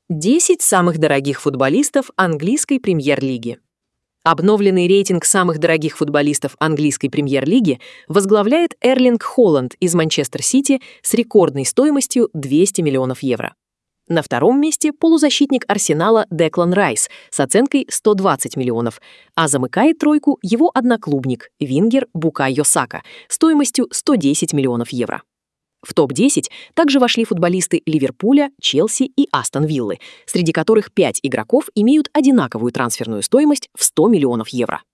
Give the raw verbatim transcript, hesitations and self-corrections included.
десять самых дорогих футболистов английской премьер-лиги. Обновленный рейтинг самых дорогих футболистов английской премьер-лиги возглавляет Эрлинг Холланд из Манчестер Сити с рекордной стоимостью двести миллионов евро. На втором месте полузащитник Арсенала Деклан Райс с оценкой сто двадцать миллионов, а замыкает тройку его одноклубник, вингер Букайо Сака, стоимостью сто десять миллионов евро. В топ десять также вошли футболисты Ливерпуля, Челси и Астон Виллы, среди которых пять игроков имеют одинаковую трансферную стоимость в сто миллионов евро.